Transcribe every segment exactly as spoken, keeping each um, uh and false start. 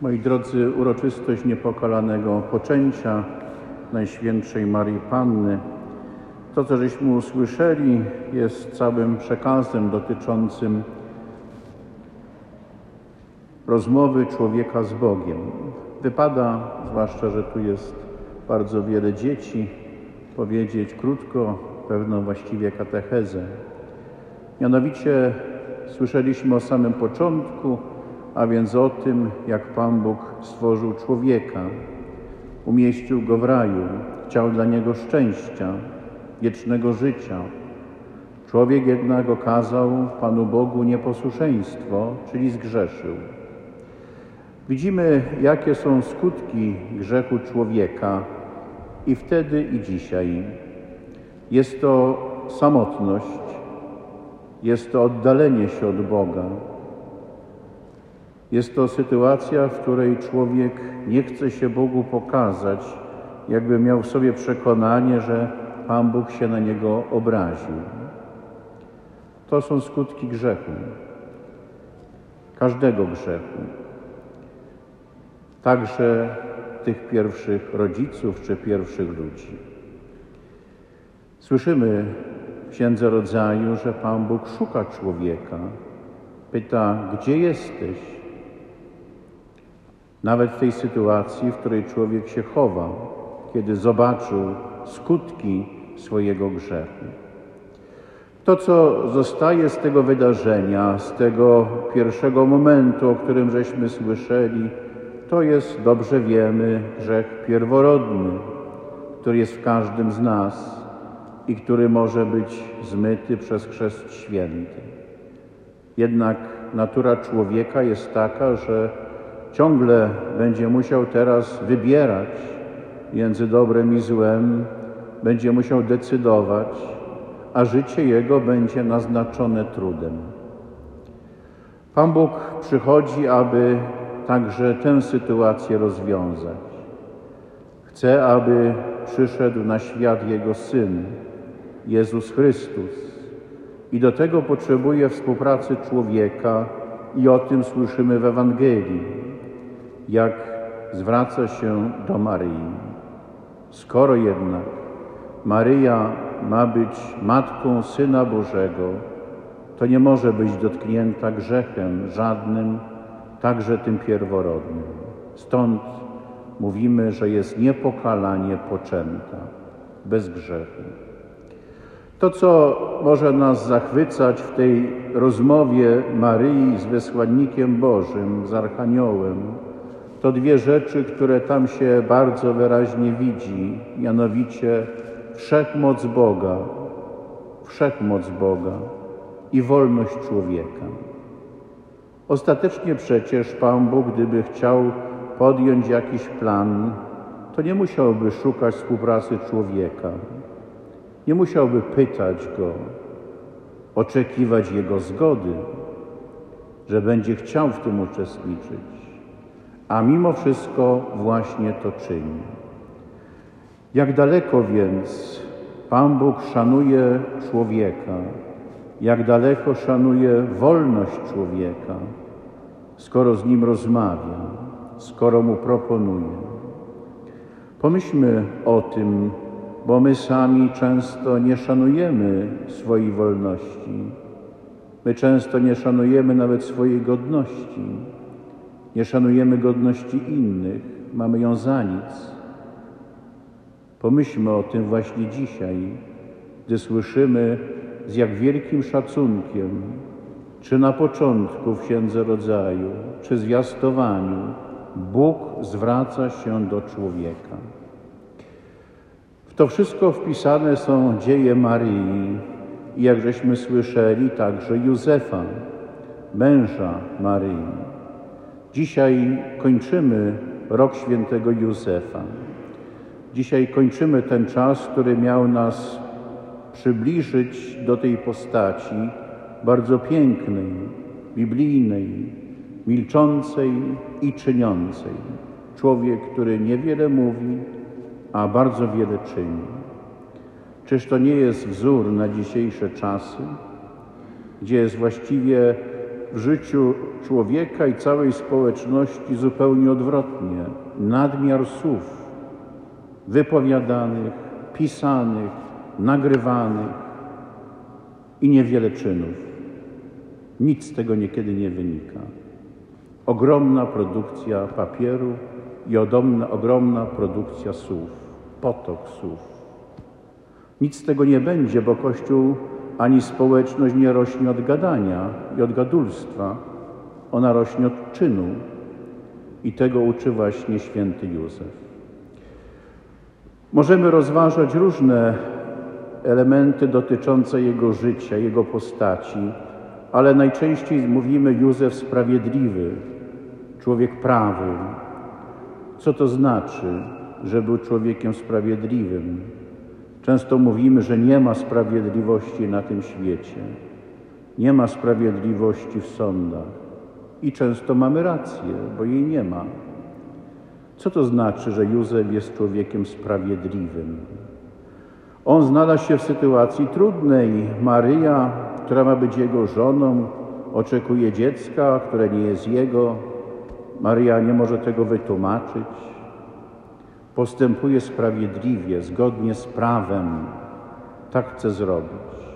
Moi drodzy, uroczystość niepokalanego poczęcia Najświętszej Maryi Panny, to, co żeśmy usłyszeli, jest całym przekazem dotyczącym rozmowy człowieka z Bogiem. Wypada, zwłaszcza że tu jest bardzo wiele dzieci, powiedzieć krótko pewną właściwie katechezę. Mianowicie słyszeliśmy o samym początku, a więc o tym, jak Pan Bóg stworzył człowieka, umieścił go w raju, chciał dla niego szczęścia, wiecznego życia. Człowiek jednak okazał Panu Bogu nieposłuszeństwo, czyli zgrzeszył. Widzimy, jakie są skutki grzechu człowieka i wtedy, i dzisiaj. Jest to samotność, jest to oddalenie się od Boga. Jest to sytuacja, w której człowiek nie chce się Bogu pokazać, jakby miał w sobie przekonanie, że Pan Bóg się na niego obraził. To są skutki grzechu, każdego grzechu, także tych pierwszych rodziców czy pierwszych ludzi. Słyszymy w Księdze Rodzaju, że Pan Bóg szuka człowieka, pyta: gdzie jesteś? Nawet w tej sytuacji, w której człowiek się chował, kiedy zobaczył skutki swojego grzechu. To, co zostaje z tego wydarzenia, z tego pierwszego momentu, o którym żeśmy słyszeli, to jest, dobrze wiemy, grzech pierworodny, który jest w każdym z nas i który może być zmyty przez Chrzest Święty. Jednak natura człowieka jest taka, że ciągle będzie musiał teraz wybierać między dobrem i złem, będzie musiał decydować, a życie jego będzie naznaczone trudem. Pan Bóg przychodzi, aby także tę sytuację rozwiązać. Chce, aby przyszedł na świat Jego Syn, Jezus Chrystus. I do tego potrzebuje współpracy człowieka i o tym słyszymy w Ewangelii, jak zwraca się do Maryi. Skoro jednak Maryja ma być Matką Syna Bożego, to nie może być dotknięta grzechem żadnym, także tym pierworodnym. Stąd mówimy, że jest niepokalanie poczęta, bez grzechu. To, co może nas zachwycać w tej rozmowie Maryi z wysłannikiem Bożym, z Archaniołem, to dwie rzeczy, które tam się bardzo wyraźnie widzi, mianowicie wszechmoc Boga, wszechmoc Boga i wolność człowieka. Ostatecznie przecież Pan Bóg, gdyby chciał podjąć jakiś plan, to nie musiałby szukać współpracy człowieka, nie musiałby pytać go, oczekiwać jego zgody, że będzie chciał w tym uczestniczyć, a mimo wszystko właśnie to czyni. Jak daleko więc Pan Bóg szanuje człowieka, jak daleko szanuje wolność człowieka, skoro z nim rozmawia, skoro mu proponuje. Pomyślmy o tym, bo my sami często nie szanujemy swojej wolności. My często nie szanujemy nawet swojej godności. Nie szanujemy godności innych. Mamy ją za nic. Pomyślmy o tym właśnie dzisiaj, gdy słyszymy, z jak wielkim szacunkiem, czy na początku w Księdze Rodzaju, czy zwiastowaniu, Bóg zwraca się do człowieka. W to wszystko wpisane są dzieje Maryi i, jak żeśmy słyszeli, także Józefa, męża Maryi. Dzisiaj kończymy rok świętego Józefa. Dzisiaj kończymy ten czas, który miał nas przybliżyć do tej postaci bardzo pięknej, biblijnej, milczącej i czyniącej. Człowiek, który niewiele mówi, a bardzo wiele czyni. Czyż to nie jest wzór na dzisiejsze czasy, gdzie jest właściwie w życiu człowieka i całej społeczności zupełnie odwrotnie. Nadmiar słów wypowiadanych, pisanych, nagrywanych i niewiele czynów. Nic z tego niekiedy nie wynika. Ogromna produkcja papieru i ogromna, ogromna produkcja słów, potok słów. Nic z tego nie będzie, bo Kościół ani społeczność nie rośnie od gadania i od gadulstwa. Ona rośnie od czynu. I tego uczy właśnie święty Józef. Możemy rozważać różne elementy dotyczące jego życia, jego postaci, ale najczęściej mówimy Józef sprawiedliwy, człowiek prawy. Co to znaczy, że był człowiekiem sprawiedliwym? Często mówimy, że nie ma sprawiedliwości na tym świecie. Nie ma sprawiedliwości w sądach. I często mamy rację, bo jej nie ma. Co to znaczy, że Józef jest człowiekiem sprawiedliwym? On znalazł się w sytuacji trudnej. Maryja, która ma być jego żoną, oczekuje dziecka, które nie jest jego. Maryja nie może tego wytłumaczyć. Postępuje sprawiedliwie, zgodnie z prawem. Tak chce zrobić.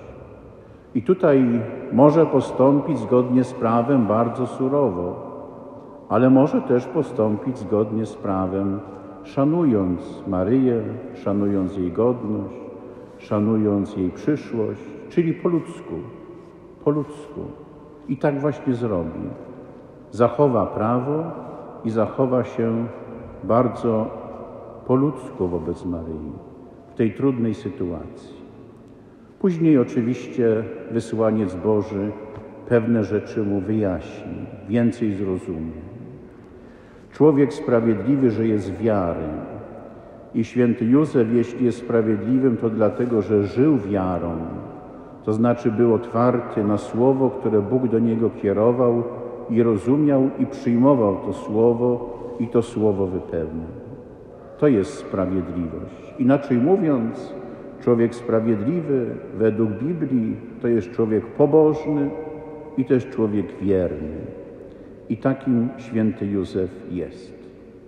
I tutaj może postąpić zgodnie z prawem bardzo surowo, ale może też postąpić zgodnie z prawem, szanując Maryję, szanując jej godność, szanując jej przyszłość, czyli po ludzku, po ludzku. I tak właśnie zrobi. Zachowa prawo i zachowa się bardzo po ludzku wobec Maryi w tej trudnej sytuacji. Później oczywiście wysłaniec Boży pewne rzeczy mu wyjaśni, więcej zrozumie. Człowiek sprawiedliwy żyje z wiary. I święty Józef, jeśli jest sprawiedliwym, to dlatego, że żył wiarą. To znaczy był otwarty na słowo, które Bóg do niego kierował i rozumiał i przyjmował to słowo i to słowo wypełniał. To jest sprawiedliwość. Inaczej mówiąc, człowiek sprawiedliwy według Biblii to jest człowiek pobożny i to jest człowiek wierny. I takim święty Józef jest.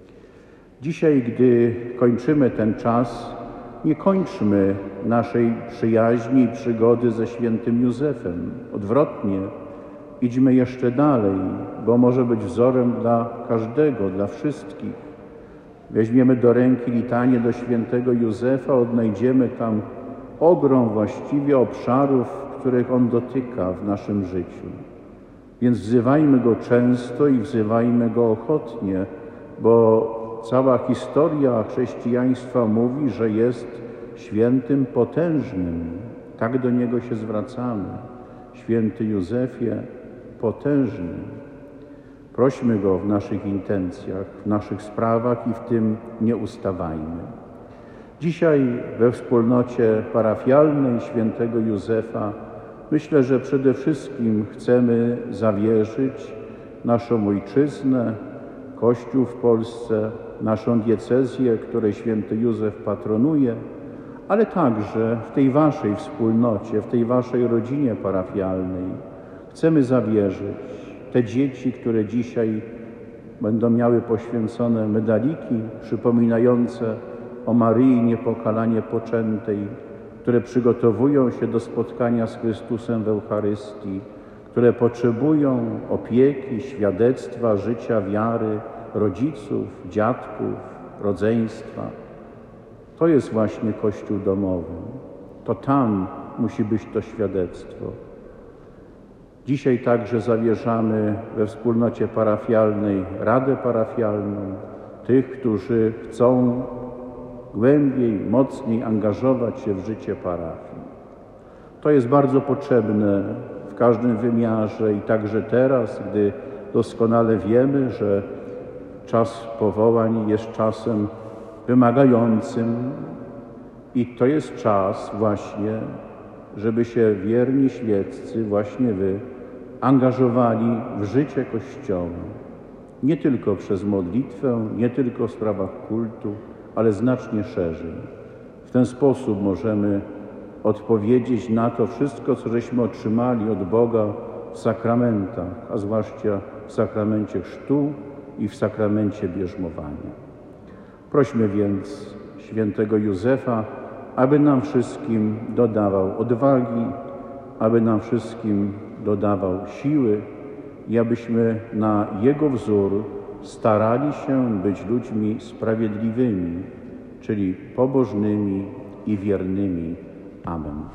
Dzisiaj, gdy kończymy ten czas, nie kończmy naszej przyjaźni i przygody ze świętym Józefem. Odwrotnie, idźmy jeszcze dalej, bo może być wzorem dla każdego, dla wszystkich. Weźmiemy do ręki litanię do świętego Józefa, odnajdziemy tam ogrom właściwie obszarów, których on dotyka w naszym życiu. Więc wzywajmy go często i wzywajmy go ochotnie, bo cała historia chrześcijaństwa mówi, że jest świętym potężnym. Tak do niego się zwracamy. Święty Józefie, potężny. Prośmy go w naszych intencjach, w naszych sprawach i w tym nie ustawajmy. Dzisiaj we wspólnocie parafialnej świętego Józefa myślę, że przede wszystkim chcemy zawierzyć naszą ojczyznę, Kościół w Polsce, naszą diecezję, której święty Józef patronuje, ale także w tej waszej wspólnocie, w tej waszej rodzinie parafialnej chcemy zawierzyć te dzieci, które dzisiaj będą miały poświęcone medaliki przypominające o Maryi niepokalanie poczętej, które przygotowują się do spotkania z Chrystusem w Eucharystii, które potrzebują opieki, świadectwa, życia, wiary, rodziców, dziadków, rodzeństwa. To jest właśnie Kościół domowy. To tam musi być to świadectwo. Dzisiaj także zawierzamy we wspólnocie parafialnej Radę Parafialną, tych, którzy chcą głębiej, mocniej angażować się w życie parafii. To jest bardzo potrzebne w każdym wymiarze i także teraz, gdy doskonale wiemy, że czas powołań jest czasem wymagającym i to jest czas właśnie, żeby się wierni świeccy, właśnie wy, angażowali w życie Kościoła. Nie tylko przez modlitwę, nie tylko w sprawach kultu, ale znacznie szerzej. W ten sposób możemy odpowiedzieć na to wszystko, co żeśmy otrzymali od Boga w sakramentach, a zwłaszcza w sakramencie chrztu i w sakramencie bierzmowania. Prośmy więc świętego Józefa, aby nam wszystkim dodawał odwagi, aby nam wszystkim dodawał siły i abyśmy na Jego wzór starali się być ludźmi sprawiedliwymi, czyli pobożnymi i wiernymi. Amen.